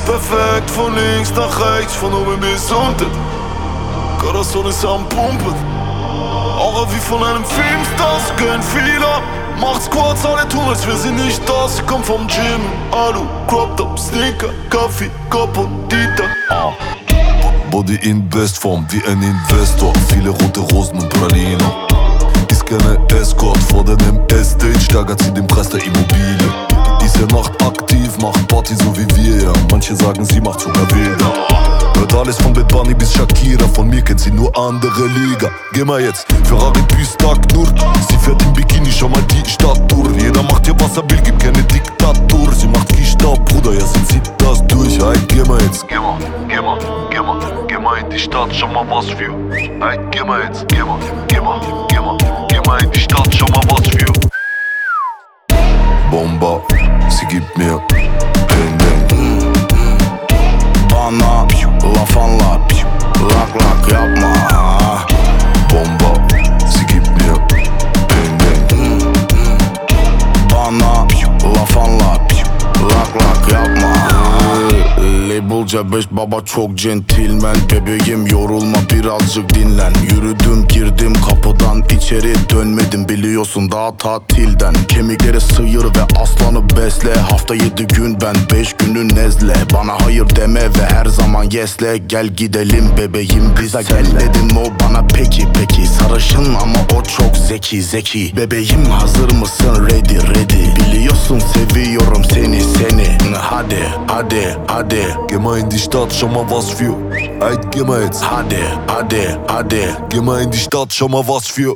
Perfekt, von links nach rechts, von oben bis unten. Corazon ist am Pumpen. Aura wie von einem Film, das gönnt viel ab. Macht Squats, alle tun, als wir sie nicht da. Sie kommt vom Gym, Alu, Crop Top, Sneaker, Kaffee, Kopf und Dieter. Body in Bestform, wie ein Investor. Viele rote Rosen und Pralinen. Ist keine Escort, vor dem Estate steigert sie den Preis der Immobilie. Ist ja nachtaktiv, macht Party so wie wir, ja. Manche sagen, sie macht sogar wilder. Hört alles von Bad Bunny bis Shakira. Von mir kennt sie nur andere Liga. Geh mal jetzt, Ferrari Büstag nur. Sie fährt im Bikini, schau mal die Stadt durch. Jeder macht hier was er will, gibt keine Diktatur. Sie macht Kiestab, Bruder, ja sie zieht das durch. Hey, geh mal jetzt, geh mal in die Stadt, schau mal was für. Hey, geh mal jetzt, geh mal in die Stadt, schau mal was für. Bomba, sie gibt mir Bang. Bana laf anlat, lak lak yapma. Bomba, sie gibt mir Bang. Bana laf anlat, lak lak yapma. Label C5 baba çok centilmen. Bebeğim yorulma birazcık dinlen. Yürüdüm girdim kapıdan içeri dönmedim, biliyorsun daha tatilden. Kemikleri sıyır ve aslanı besle. Hafta 7 gün ben 5 günü nezle. Bana hayır deme ve her zaman yesle. Gel gidelim bebeğim bize gel dedim, o bana peki. Sarışın ama o çok zeki. Bebeğim hazır mısın, ready. Biliyorsun seviyorum seni. Hadi. Geh mal in die Stadt, schau mal was für. Hey, geh mal jetzt. Hadi. Geh mal in die Stadt, schau mal was für.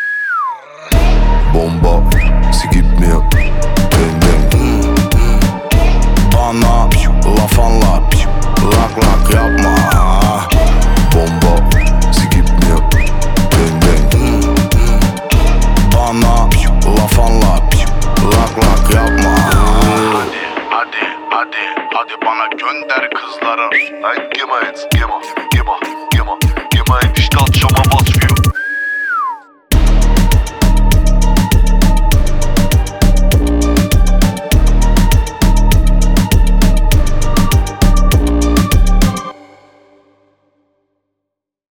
Bomba, sie gibt mir Bang. Bana laf anlat, lak yapma. Bomba, sie gibt mir Bang. Bana laf anlat, lak yapma. Hadi bana gönder kızları. Hey, geh mal jetzt, geh mal in die Stadt, schau mal was